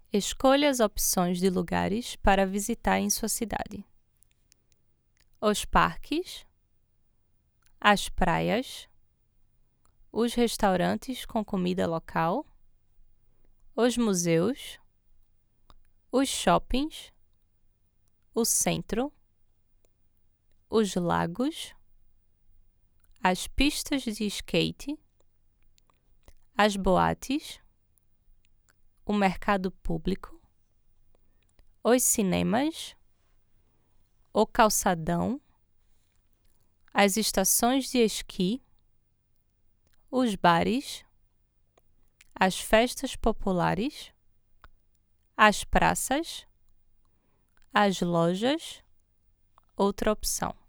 Escolha as opções de lugares para visitar em sua cidade: os parques, as praias, os restaurantes com comida local, os museus, os shoppings, o centro, os lagos, as pistas de skate, as boates, o mercado público, os cinemas, o calçadão, as estações de esqui, os bares, as festas populares, as praças, as lojas. Outra opção.